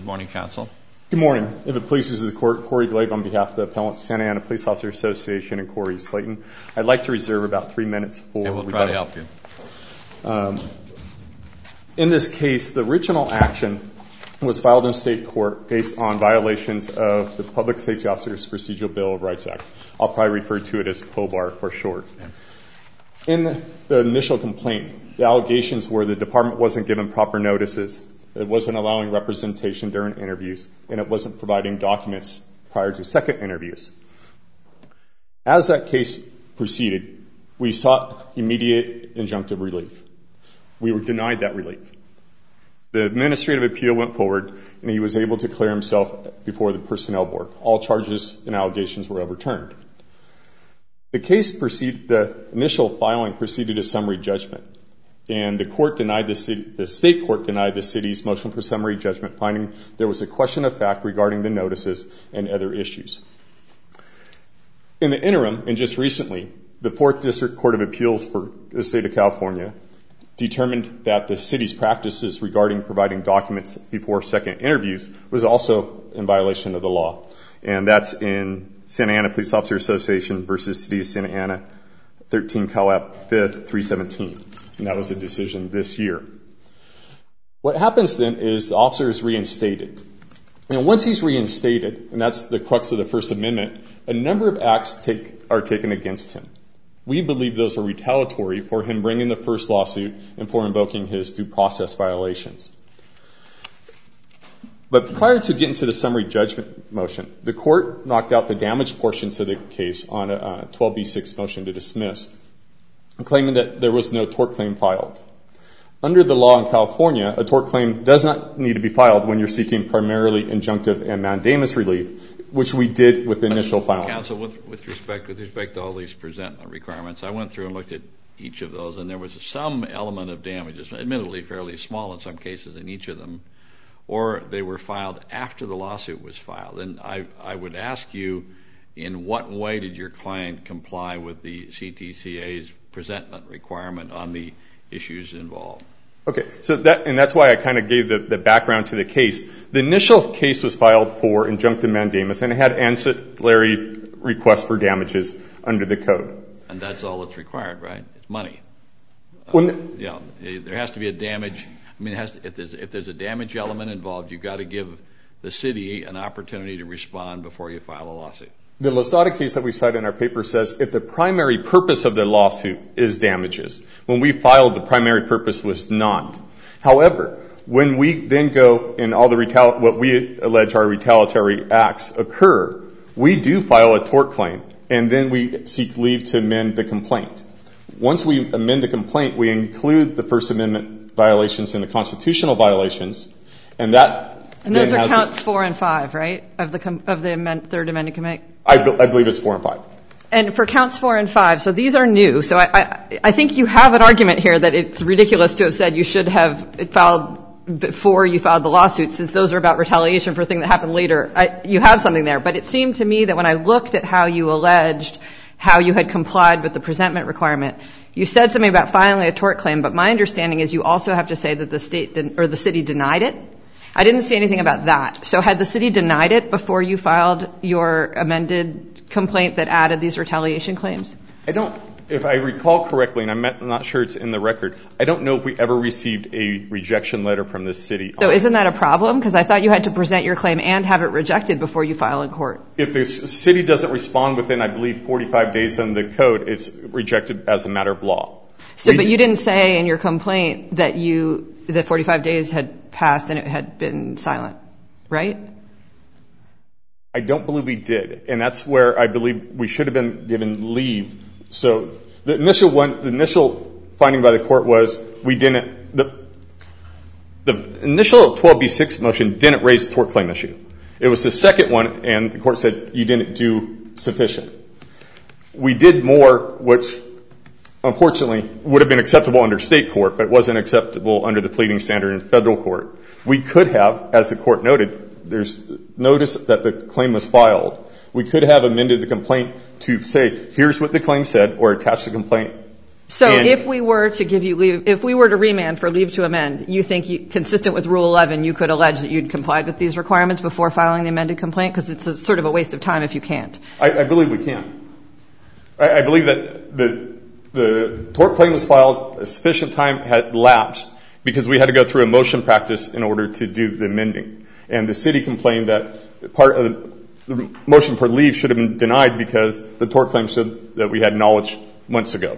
morning, counsel. Good morning. If it pleases the Court, Corey Glave on behalf of the Appellant Santa Ana Police Officer Association and Corey Slayton. I'd like to reserve about 3 minutes for rebuttal. We'll try to help you. In this case, the original action was filed in state court based on violations of the Public Safety Officers Procedural Bill of Rights Act. I'll probably refer to it as POBAR for short. In the initial complaint, the allegations were the department wasn't given proper notices, it wasn't allowing representation during interviews, and it wasn't providing documents prior to second interviews. As that case proceeded, we sought immediate injunctive relief. We were denied that relief. The administrative appeal went forward, and he was able to clear himself before the personnel board. All charges and allegations were overturned. The initial filing proceeded a summary judgment, and the state court denied the city's motion for summary judgment, finding there was a question of fact regarding the notices and other issues. In the interim, and just recently, the 4th District Court of Appeals for the state of California determined that the city's practices regarding providing documents before second interviews was also in violation of the law. And that's in Santa Ana Police Officer Association versus City of Santa Ana, 13 Calap 5th, 317. And that was a decision this year. What happens then is the officer is reinstated. And once he's reinstated, and that's the crux of the First Amendment, a number of acts are taken against him. We believe those are retaliatory for him bringing the first lawsuit and for invoking his due process violations. But prior to getting to the summary judgment motion, the court knocked out the damaged portions of the case on a 12b6 motion to dismiss, claiming that there was no tort claim filed. Under the law in California, a tort claim does not need to be filed when you're seeking primarily injunctive and mandamus relief, which we did with the initial filing. Counsel, with respect to all these presentment requirements, I went through and looked at each of those, and there was some element of damages, admittedly fairly small in some cases in each of them, or they were filed after the lawsuit was filed. And I would ask you, in what way did your client comply with the CTCA's presentment requirement on the issues involved? Okay, so that's why I kind of gave the background to the case. The initial case was filed for injunctive mandamus, and it had ancillary requests for damages under the code. And that's all that's required, right? It's money. There has to be a damage. I mean, if there's a damage element involved, you've got to give the city an opportunity to respond before you file a lawsuit. The Lozada case that we cite in our paper says if the primary purpose of the lawsuit is damages. When we filed, the primary purpose was not. However, when we then go and all the what we allege are retaliatory acts occur, we do file a tort claim, and then we seek leave to amend the complaint. Once we amend the complaint, we include the First Amendment violations and the constitutional violations, and that. And those are counts 4 and 5, right, of the Third Amendment complaint? I believe it's 4 and 5. And for counts 4 and 5, so these are new. So I think you have an argument here that it's ridiculous to have said you should have filed before you filed the lawsuit, since those are about retaliation for a thing that happened later. You have something there. But it seemed to me that when I looked at how you alleged how you had complied with the presentment requirement, you said something about filing a tort claim, but my understanding is you also have to say that the state or the city denied it. I didn't see anything about that. So had the city denied it before you filed your amended complaint that added these retaliation claims? If I recall correctly, and I'm not sure it's in the record, I don't know if we ever received a rejection letter from the city. So isn't that a problem? Because I thought you had to present your claim and have it rejected before you file in court. If the city doesn't respond within, I believe, 45 days on the code, it's rejected as a matter of law. But you didn't say in your complaint that the 45 days had passed and it had been silent, right? I don't believe we did. And that's where I believe we should have been given leave. So the initial finding by the court was the initial 12b6 motion didn't raise the tort claim issue. It was the second one, and the court said you didn't do sufficient. We did more, which unfortunately would have been acceptable under state court, but wasn't acceptable under the pleading standard in federal court. We could have, as the court noted, there's notice that the claim was filed. We could have amended the complaint to say, here's what the claim said, or attach the complaint So if we were to give you leave, if we were to remand for leave to amend, you think, consistent with Rule 11, you could allege that you'd complied with these requirements before filing the amended complaint? Because it's sort of a waste of time if you can't. I believe we can. I believe that the tort claim was filed, a sufficient time had lapsed because we had to go through a motion practice in order to do the amending. And the city complained that part of the motion for leave should have been denied because the tort claim showed that we had knowledge months ago.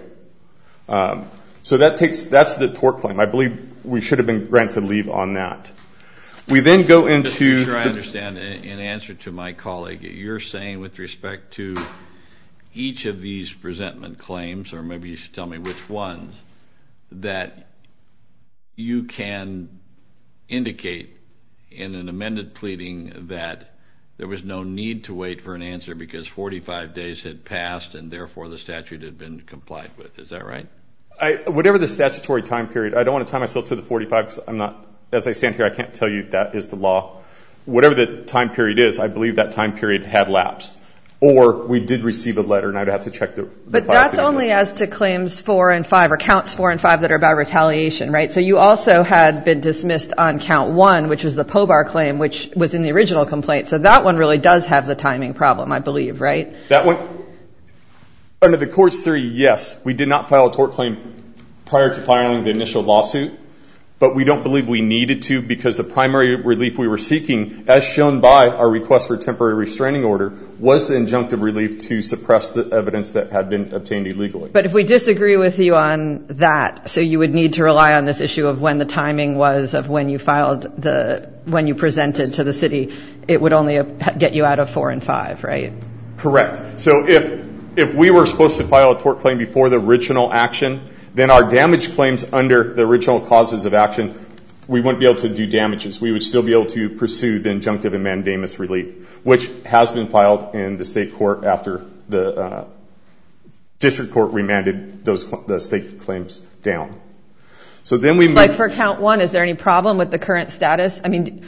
So that's the tort claim. I believe we should have been granted leave on that. We then go into... Just to be sure I understand, in answer to my colleague, you're saying with respect to each of these presentment claims, or maybe you should tell me which ones, that you can indicate in an amended pleading that there was no need to wait for an answer because 45 days had passed and therefore the statute had been complied with. Is that right? Whatever the statutory time period, I don't want to tie myself to the 45 because I'm not, as I stand here, I can't tell you that is the law. Whatever the time period is, I believe that time period had lapsed. Or we did receive a letter, and I'd have to check the But that's only as to claims 4 and 5, or counts 4 and 5 that are about retaliation, right? So you also had been dismissed on count 1, which was the POBAR claim, which was in the original complaint. So that one really does have the timing problem, I believe, right? That one, under the court's theory, yes. We did not file a tort claim prior to filing the initial lawsuit, but we don't believe we needed to because the primary relief we were seeking, as shown by our request for temporary restraining order, was the injunctive relief to suppress the evidence that had been obtained illegally. But if we disagree with you on that, so you would need to rely on this issue of when the timing was of when you filed when you presented to the city, it would only get you out of 4 and 5, right? Correct. So if we were supposed to file a tort claim before the original action, then our damage claims under the original causes of action, we wouldn't be able to do damages. We would still be able to pursue the injunctive and mandamus relief, which has been filed in the state court after the district court remanded the state claims down. So then we like for count 1, is there any problem with the current status? I mean,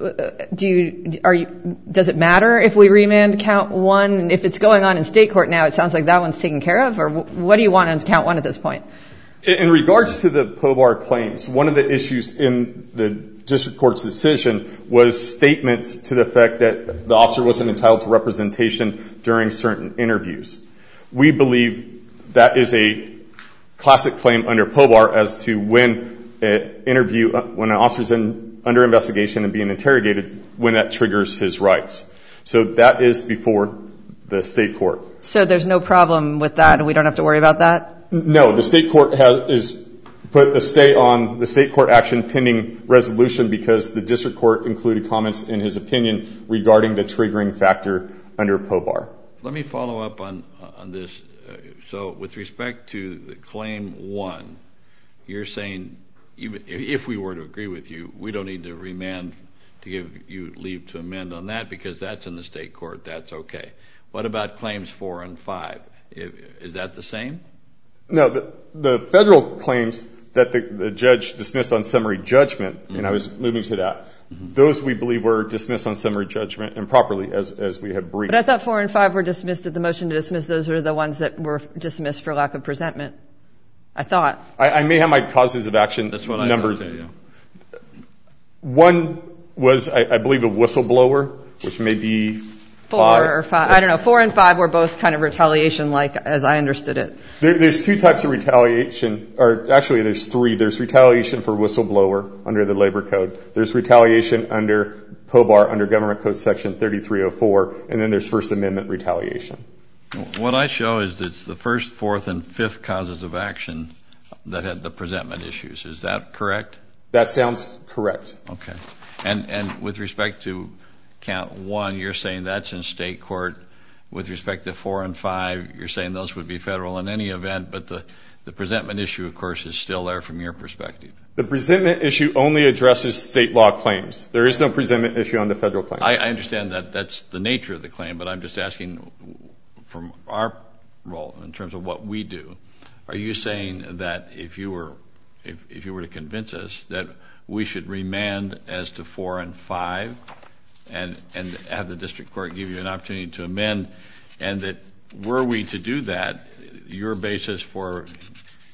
does it matter if we remand count 1? And if it's going on in state court now, it sounds like that one's taken care of. Or what do you want on count 1 at this point? In regards to the POBAR claims, one of the issues in the district court's decision was statements to the effect that the officer wasn't entitled to representation during certain interviews. We believe that is a classic claim under POBAR as to when an officer's under investigation and being interrogated, when that triggers his rights. So that is before the state court. So there's no problem with that, and we don't have to worry about that? No, the state court has put a stay on the state court action pending resolution because the district court included comments in his opinion regarding the triggering factor under POBAR. Let me follow up on this. So with respect to the claim 1, you're saying even if we were to agree with you, we don't need to remand to give you leave to amend on that because that's in the state court. That's okay. What about claims 4 and 5? Is that the same? No, the federal claims that the judge dismissed on summary judgment, and I was moving to that, those we believe were dismissed on summary judgment improperly as we have briefed. But I thought 4 and 5 were dismissed at the motion to dismiss. Those are the ones that were dismissed for lack of presentment. I thought. I may have my causes of action That's what numbers. I thought, yeah. One was, I believe, a whistleblower, which may be 4 or 5. I don't know. 4 and 5 were both kind of retaliation-like, as I understood it. There's 2 types of retaliation, or actually there's 3. There's retaliation for whistleblower under the Labor Code. There's retaliation under POBAR under Government Code Section 3304, and then there's First Amendment retaliation. What I show is that it's the 1st, 4th, and 5th causes of action that had the presentment issues. Is that correct? That sounds correct. Okay. And with respect to count 1, you're saying that's in state court. With respect to 4 and 5, you're saying those would be federal in any event, but the presentment issue, of course, is still there from your perspective. The presentment issue only addresses state law claims. There is no presentment issue on the federal claims. I understand that that's the nature of the claim, but I'm just asking from our role in terms of what we do. Are you saying that if you were to convince us that we should remand as to 4 and 5 and have the district court give you an opportunity to amend, and that were we to do that, your basis for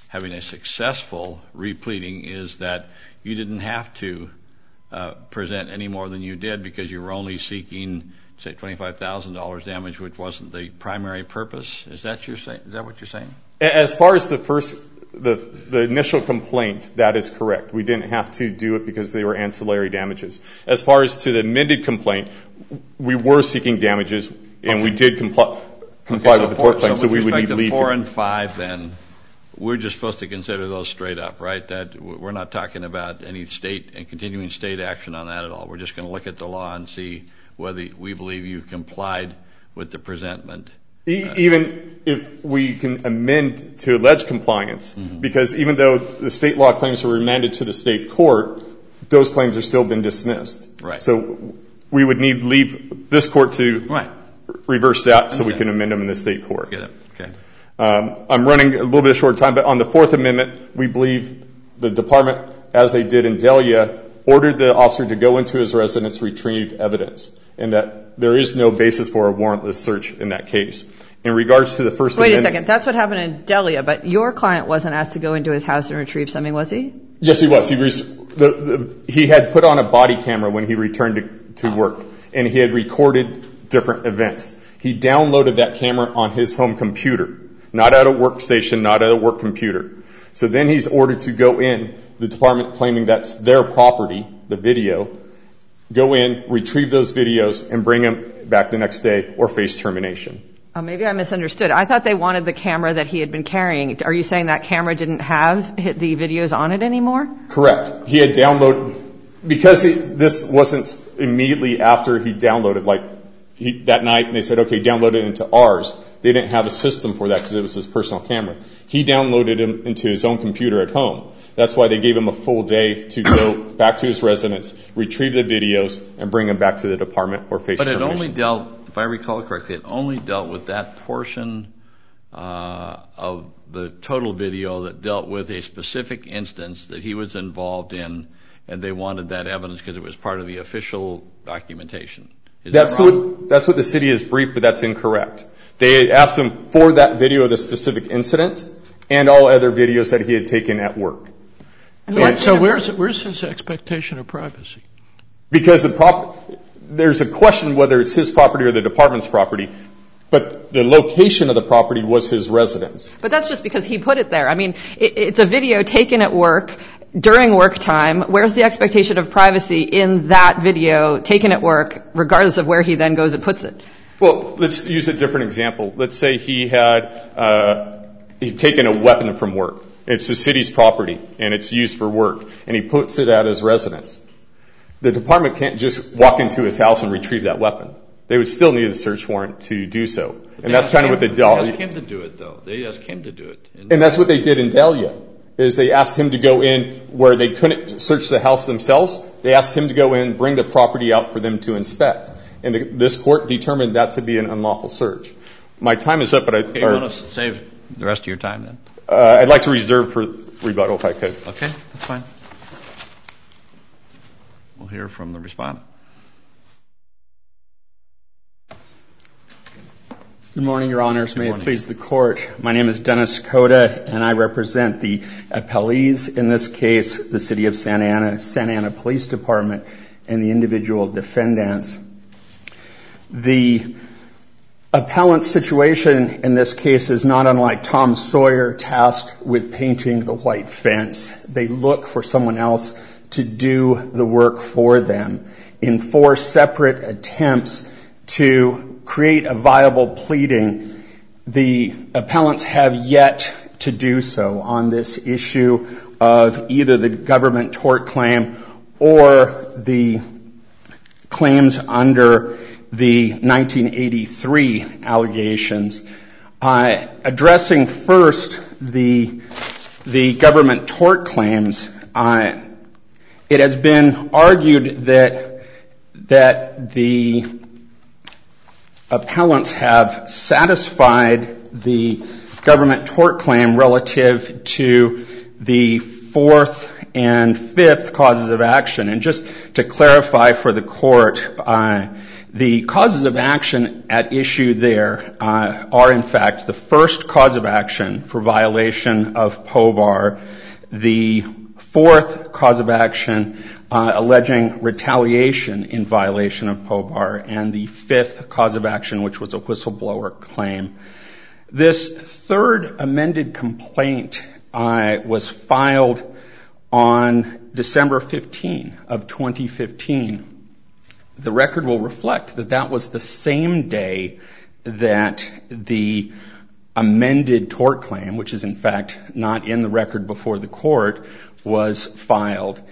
having a successful repleading is that you didn't have to present any more than you did because you were only seeking, say, $25,000 damage, which wasn't the primary purpose. Is that what you're saying? As far as the initial complaint, that is correct. We didn't have to do it because they were ancillary damages. As far as to the amended complaint, we were seeking damages, and we did comply with the tort claim, so we would need leave. 4 and 5, then, we're just supposed to consider those straight up, right? That we're not talking about any state and continuing state action on that at all. We're just going to look at the law and see whether we believe you've complied with the presentment. Even if we can amend to allege compliance, because even though the state law claims were remanded to the state court, those claims have still been dismissed. Right. So we would need leave this court to reverse that so we can amend them in the state court. Get it. Okay. I'm running a little bit short time, but on the Fourth Amendment, we believe the department, as they did in Delia, ordered the officer to go into his residence, retrieve evidence, and that there is no basis for a warrantless search in that case. In regards to the First Amendment... Wait a second. That's what happened in Delia, but your client wasn't asked to go into his house and retrieve something, was he? Yes, he was. He had put on a body camera when he returned to work, and he had recorded different events. He downloaded that camera on his home computer, not at a workstation, not at a work computer. So then he's ordered to go in, the department claiming that's their property, the video, go in, retrieve those videos, and bring them back the next day or face termination. Oh, maybe I misunderstood. I thought they wanted the camera that he had been carrying. Are you saying that camera didn't have the videos on it anymore? Correct. He had downloaded, because this wasn't immediately after he downloaded, that night, and they said, okay, download it into ours. They didn't have a system for that because it was his personal camera. He downloaded it into his own computer at home. That's why they gave him a full day to go back to his residence, retrieve the videos, and bring them back to the department or face termination. But it only dealt, if I recall correctly, it only dealt with that portion of the total video that dealt with a specific instance that he was involved in, and they wanted that evidence because it was part of the official documentation. That's what the city has briefed, but that's incorrect. They asked him for that video of the specific incident and all other videos that he had taken at work. So where's his expectation of privacy? Because there's a question whether it's his property or the department's property, but the location of the property was his residence. But that's just because he put it there. I mean, it's a video taken at work during work time. Where's the expectation of privacy in that video taken at work, regardless of where he then goes and puts it? Well, let's use a different example. Let's say he'd taken a weapon from work. It's the city's property, and it's used for work, and he puts it at his residence. The department can't just walk into his house and retrieve that weapon. They would still need a search warrant to do so. And that's kind of what They asked him to do it, though. They asked him to do it. And that's what they did in Delia, is they asked him to go in where they couldn't search the house themselves. They asked him to go in, bring the property out for them to inspect. And this court determined that to be an unlawful search. My time is up, but you want to save the rest of your time, then? I'd like to reserve for rebuttal, if I could. Okay, that's fine. We'll hear from the respondent. Good morning, Your Honors. May it please the Court. My name is Dennis Cota, and I represent the appellees in this case, the City of Santa Ana Police Department, and the individual defendants. The appellant's situation in this case is not unlike Tom Sawyer tasked with painting the white fence. They look for someone else to do the work for them. In 4 separate attempts to create a viable pleading, the appellants have yet to do so on this issue of either the government tort claim or the claims under the 1983 allegations. Addressing first the government tort claims, it has been argued that the appellants have satisfied the government tort claim relative to the 4th and fifth causes of action. And just to clarify for the court, the causes of action at issue there are, in fact, the first cause of action for violation of POBAR, the fourth cause of action alleging retaliation in violation of POBAR, and the fifth cause of action, which was a whistleblower claim. This third amended complaint was filed on December 15 of 2015. The record will reflect that that was the same day that the amended tort claim, which is in fact not in the record before the court, was filed.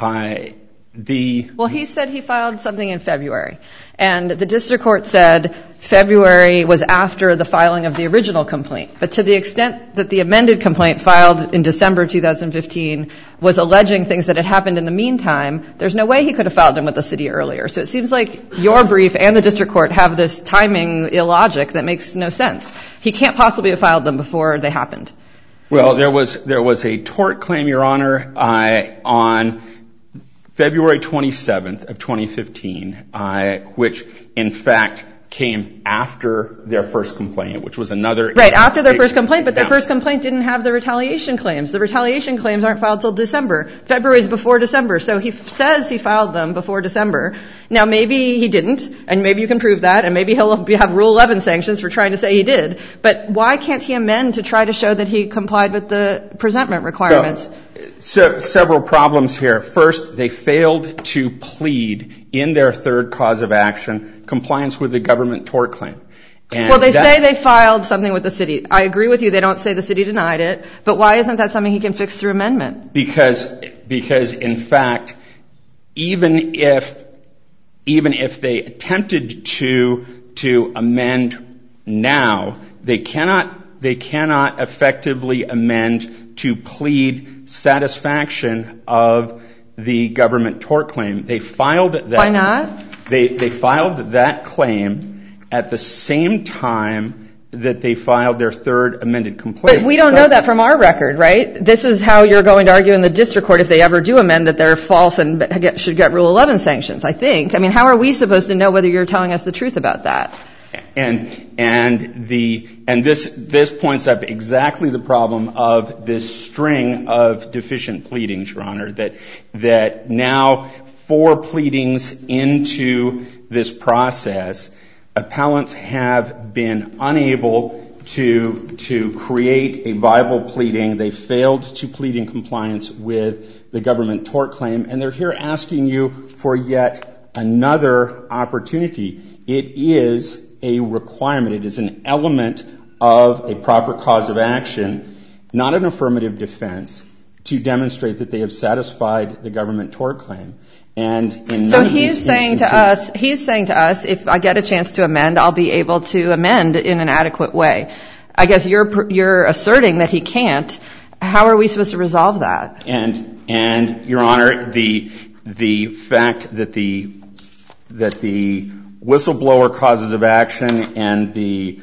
Well, he said he filed something in February, and the district court said February was after the filing of the original complaint. But to the extent that the amended complaint filed in December 2015 was alleging things that had happened in the meantime, there's no way he could have filed them with the city earlier. So it seems like your brief and the district court have this timing illogic that makes no sense. He can't possibly have filed them before they happened. Well, there was a tort claim, Your Honor, on February 27th of 2015, which in fact came after their first complaint, which was another... Right, after their first complaint, but their first complaint didn't have the retaliation claims. The retaliation claims aren't filed till December. February is before December, so he says he filed them before December. Now, maybe he didn't, and maybe you can prove that, and maybe he'll have Rule 11 sanctions for trying to say he did. But why can't he amend to try to show that he complied with the presentment requirements? So, several problems here. First, they failed to plead in their third cause of action compliance with the government tort claim. And well, they say they filed something with the city. I agree with you. They don't say the city denied it. But why isn't that something he can fix through amendment? Because in fact, even if they attempted to amend now, they cannot effectively amend to plead satisfaction of the government tort claim. They filed that. Why not? They filed that claim at the same time that they filed their third amended complaint. But we don't know that from our record, right? This is how you're going to argue in the district court if they ever do amend that they're false and should get Rule 11 sanctions, I think. I mean, how are we supposed to know whether you're telling us the truth about that? And this points up exactly the problem of this string of deficient pleadings, Your Honor, that now 4 pleadings into this process, appellants have been unable to create a viable pleading. They failed to plead in compliance with the government tort claim, and they're here asking you for yet another opportunity. It is a requirement. It is an element of a proper cause of action, not an affirmative defense, to demonstrate that they have satisfied the government tort claim. And in so he's saying to us, if I get a chance to amend, I'll be able to amend in an adequate way. I guess you're asserting that he can't. How are we supposed to resolve that? And Your Honor, the fact that the whistleblower causes of action and the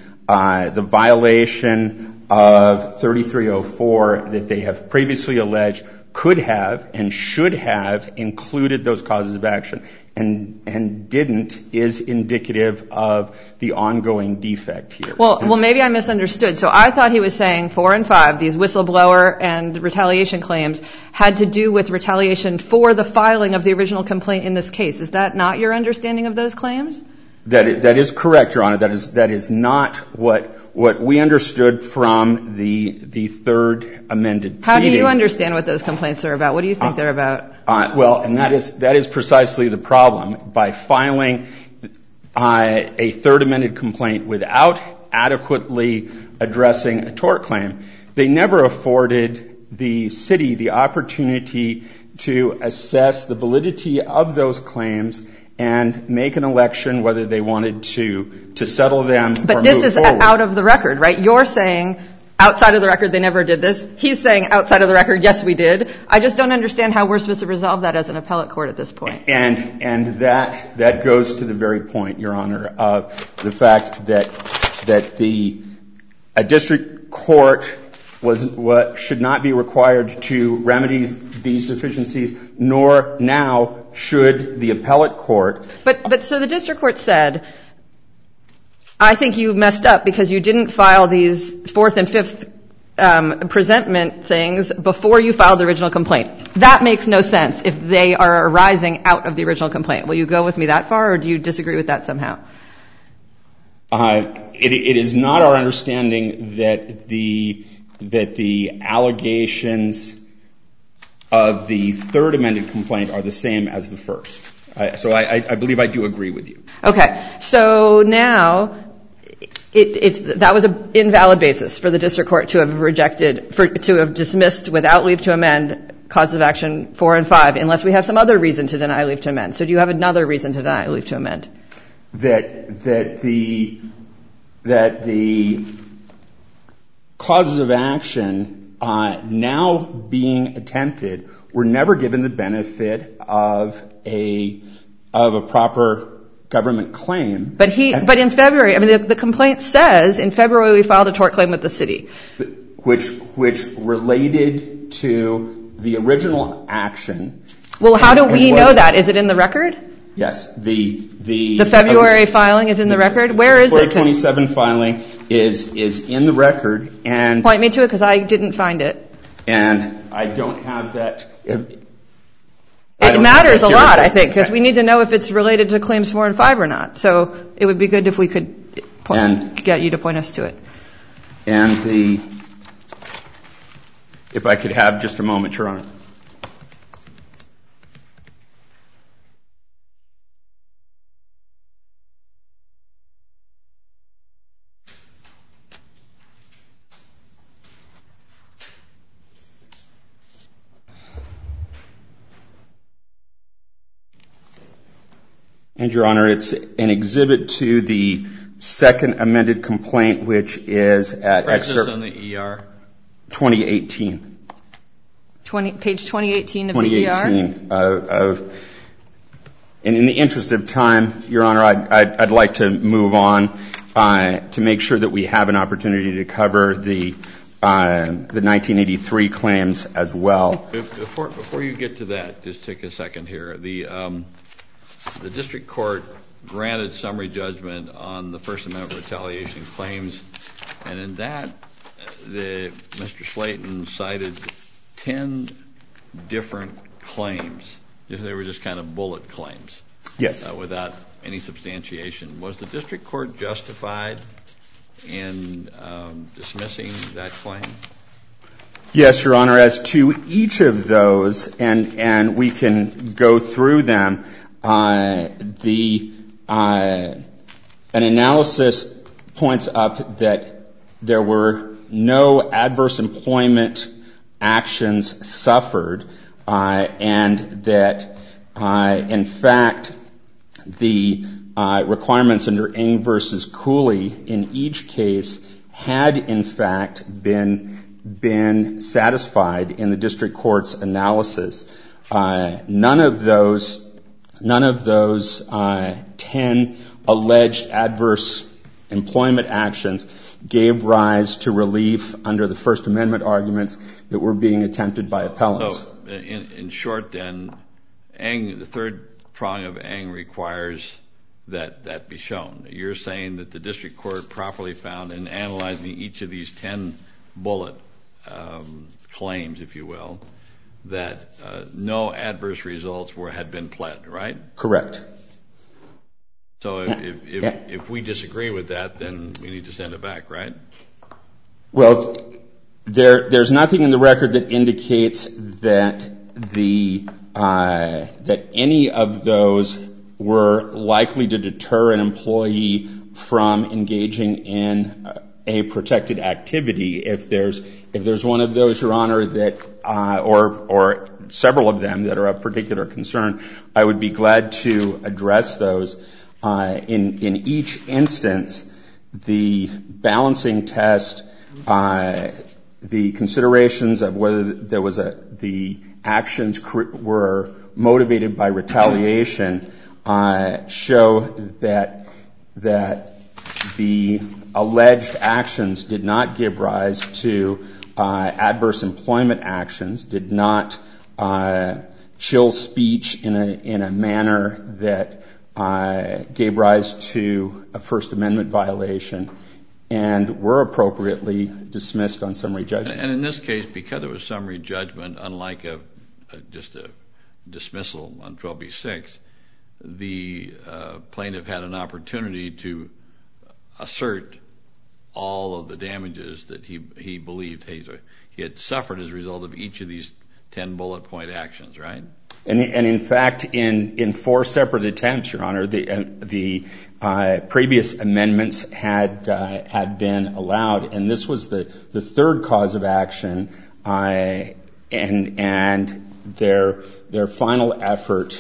violation of 3304 that they have previously alleged could have and should have included those causes of action and didn't is indicative of the ongoing defect here. Well, maybe I misunderstood. So I thought he was saying 4 and 5, these whistleblower and retaliation claims, had to do with retaliation for the filing of the original complaint in this case. Is that not your understanding of those claims? That is correct, Your Honor. That is not what we understood from the third amended pleading. How do you understand what those complaints are about? What do you think they're about? Well, and that is precisely the problem. By filing a third amended complaint without adequately addressing a tort claim, they never afforded the city the opportunity to assess the validity of those claims and make an election whether they wanted to settle them or move forward. But this is out of the record, right? You're saying outside of the record they never did this. He's saying outside of the record, yes, we did. I just don't understand how we're supposed to resolve that as an appellate court at this point. And that goes to the very point, Your Honor, of the fact that a district court should not be required to remedy these deficiencies, nor now should the appellate court. But so the district court said, I think you messed up because you didn't file these fourth and fifth presentment things before you filed the original complaint. That makes no sense if they are arising out of the original complaint. Will you go with me that far, or do you disagree with that somehow? It is not our understanding that the allegations of the third amended complaint are the same as the first. So I believe I do agree with you. Okay. So now that was an invalid basis for the district court to have rejected, to have dismissed without leave to amend causes of action 4 and 5, unless we have some other reason to deny leave to amend. So do you have another reason to deny leave to amend? That the causes of action now being attempted were never given the benefit of a proper government claim. But in February, I mean, the complaint says in February we filed a tort claim with the city, which related to the original action. Well, how do we know that? Is it in the record? Yes. The February filing is in the record? Where is it? The 27 filing is in the record. And point me to it, because I didn't find it. And I don't have that. It matters a lot, I think, because we need to know if it's related to claims 4 and 5 or not. So it would be good if we could get you to point us to it. And if I could have just a moment, Your Honor. And, Your Honor, it's an exhibit to the second amended complaint, which is at excerpt on the ER 2018. Page 2018 of the ER? 2018. And in the interest of time, Your Honor, I'd like to move on to make sure that we have an opportunity to cover the 1983 claims as well. Before you get to that, just take a second here. The district court granted summary judgment on the First Amendment retaliation claims, and in that, Mr. Slayton cited 10 different claims. They were just kind of bullet claims. Yes. Without any substantiation. Was the district court justified in dismissing that claim? Yes, Your Honor. As to each of those, and we can go through them, an analysis points up that there were no adverse employment actions suffered, and that, in fact, the requirements under Ng versus Cooley in each case had, in fact, been satisfied in the district court's analysis. None of those 10 alleged adverse employment actions gave rise to relief under the First Amendment arguments that were being attempted by appellants. So, in short, then, the third prong of Ng requires that be shown. You're saying that the district court properly found in analyzing each of these 10 bullet claims, if you will, that no adverse results had been pled, right? Correct. So if we disagree with that, then we need to send it back, right? Well, there's nothing in the record that indicates that that any of those were likely to deter an employee from engaging in a protected activity. If there's one of those, Your Honor, that or several of them that are of particular concern, I would be glad to address those. In each instance, the balancing test, the considerations of whether there was the actions were motivated by retaliation, show that the alleged actions did not give rise to adverse employment actions, did not chill speech in a manner that gave rise to a First Amendment violation, and were appropriately dismissed on summary judgment. And in this case, because it was summary judgment, unlike just a dismissal on 12b-6, the plaintiff had an opportunity to assert all of the damages that he believed he had suffered as a result of each of these 10 bullet point actions, right? And in fact, in 4 separate attempts, Your Honor, the previous amendments had been allowed, and this was the third cause of action, and their final effort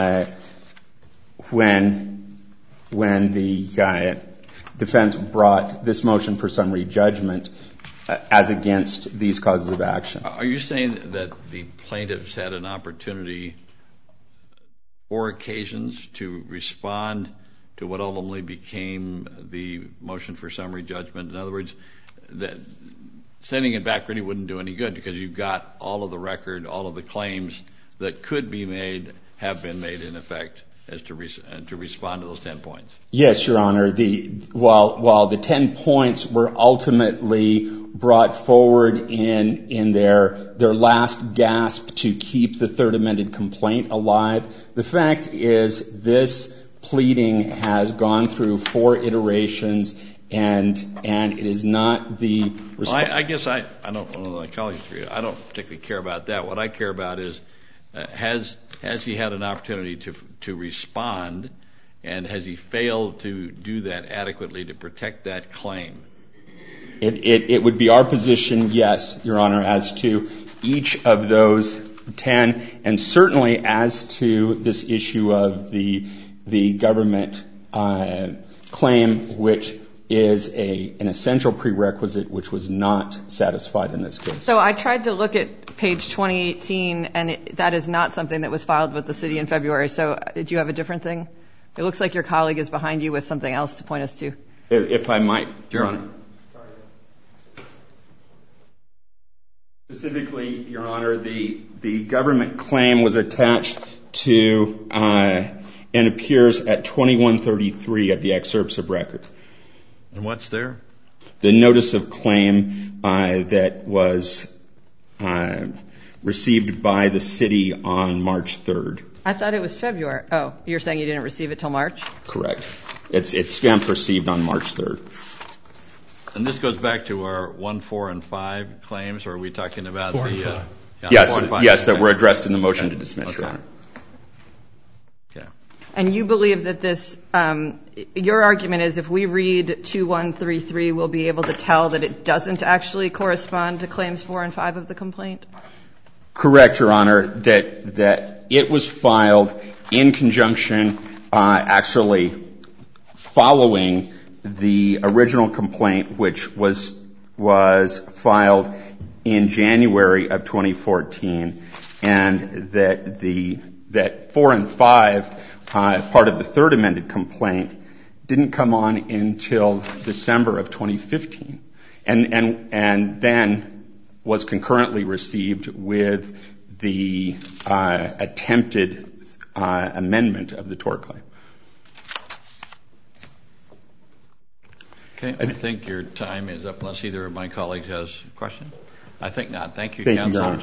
when the defense brought this motion for summary judgment as against these causes of action. Are you saying that the plaintiffs had an opportunity 4 occasions to respond to what ultimately became the motion for summary judgment? In other words, that sending it back really wouldn't do any good because you've got all of the record, all of the claims that could be made, have been made in effect, as to respond to those 10 points. Yes, Your Honor. While the 10 points were ultimately brought forward in their last gasp to keep the third amended complaint alive, the fact is this pleading has gone through 4 iterations, and it is not the Well, I guess I don't know my colleagues agree. I don't particularly care about that. What I care about is has he had an opportunity to respond, and has he failed to do that adequately to protect that claim? It would be our position, yes, Your Honor, as to each of those 10, and certainly as to this issue of the government claim, which is an essential prerequisite which was not satisfied in this case. So I tried to look at page 2018, and that is not something that was filed with the city in February. So do you have a different thing? It looks like your colleague is behind you with something else to point us to. If I might, Your Honor. Specifically, Your Honor, the government claim was attached to and appears at 2133 of the excerpts of record. And what's there? The notice of claim that was received by the city on March 3rd. I thought it was February. Oh, you're saying you didn't receive it till March? Correct. It's stamped received on March 3rd. And this goes back to our 1, 4, and 5 claims, or are we talking about 4 and the 5. Yes, 4 and 5. yes, that were addressed in the motion to dismiss, Okay. Your Honor. Okay. And you believe that this, your argument is if we read 2133, we'll be able to tell that it doesn't actually correspond to claims 4 and 5 of the complaint? Correct, Your Honor, that it was filed in conjunction, actually following the original complaint, which was filed in January of 2014, and that 4 and 5, part of the third amended complaint, didn't come on until December of 2015, and then was concurrently received with the attempted amendment of the tort claim. Okay, I think your time is up, unless either of my colleagues has a question. I think not. Thank you, Thank Counsel. you, Your Honor.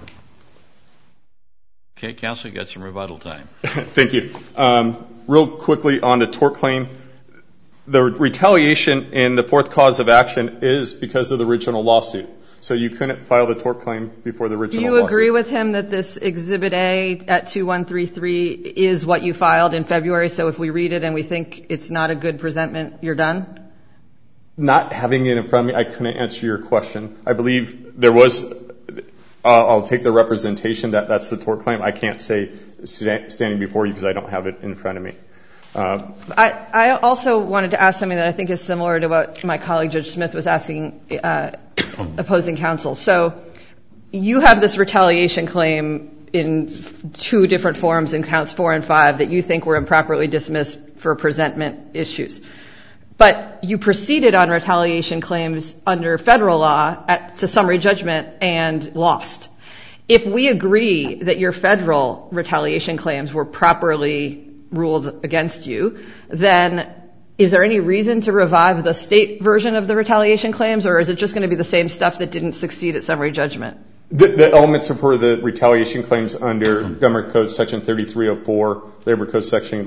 Okay, Counsel, you got some rebuttal time. Thank you. Real quickly on the tort claim, the retaliation in the fourth cause of action is because of the original lawsuit. So you couldn't file the tort claim before the original lawsuit. Do you agree with him that this Exhibit A at 2133 is what you filed in February? So if we read it and we think it's not a good presentment, you're done? Not having it in front of me, I couldn't answer your question. I believe there was, I'll take the representation that that's the tort claim. I can't say standing before you because I don't have it in front of me. I also wanted to ask something that I think is similar to what my colleague Judge Smith was asking opposing counsel. So you have this retaliation claim in 2 different forms in counts 4 and 5 that you think were improperly dismissed for presentment issues. But you proceeded on retaliation claims under federal law to summary judgment and lost. if we agree that your federal retaliation claims were properly ruled against you, then is there any reason to revive the state version of the retaliation claims, or is it just going to be the same stuff that didn't succeed at summary judgment? The elements for the retaliation claims under Government Code Section 3304, Labor Code Section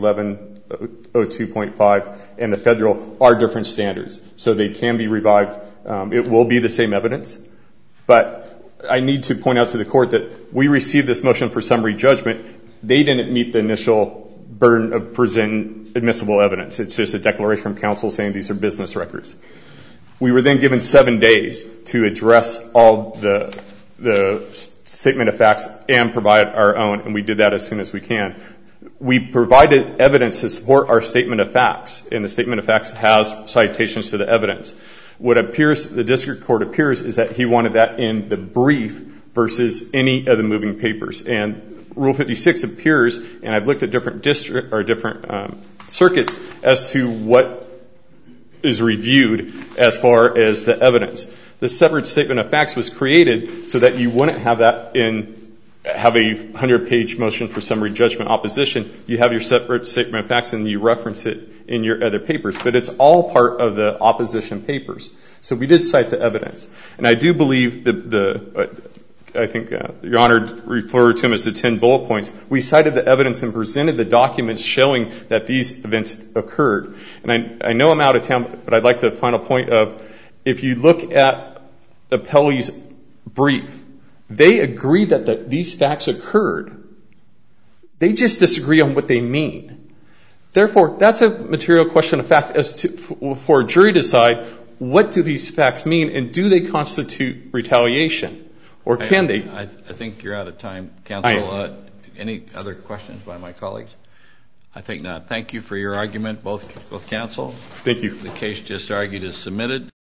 1102.5, and the federal are different standards. So they can be revived. It will be the same evidence. But I need to point out to the court that we received this motion for summary judgment. They didn't meet the initial burden of presenting admissible evidence. It's just a declaration from counsel saying these are business records. We were then given 7 days to address all the statement of facts and provide our own, and we did that as soon as we can. We provided evidence to support our statement of facts, and the statement of facts has citations to the evidence. What appears, the district court appears, is that he wanted that in the brief versus any of the moving papers. And Rule 56 appears, and I've looked at different circuits as to what is reviewed as far as the evidence. The separate statement of facts was created so that you wouldn't have that have a 100-page motion for summary judgment opposition. You have your separate statement of facts and you reference it in your other papers. But it's all part of the opposition papers. So we did cite the evidence. And I do believe I think Your Honor referred to them as the 10 bullet points. We cited the evidence and presented the documents showing that these events occurred. And I know I'm out of town, but I'd like the final point of, if you look at Appellee's brief, they agree that these facts occurred. They just disagree on what they mean. Therefore, that's a material question of fact for a jury to decide, what do these facts mean, and do they constitute retaliation? Or can they? I think you're out of time, counsel. Any other questions by my colleagues? I think not. Thank you for your argument, both counsel. Thank you. The case just argued is submitted.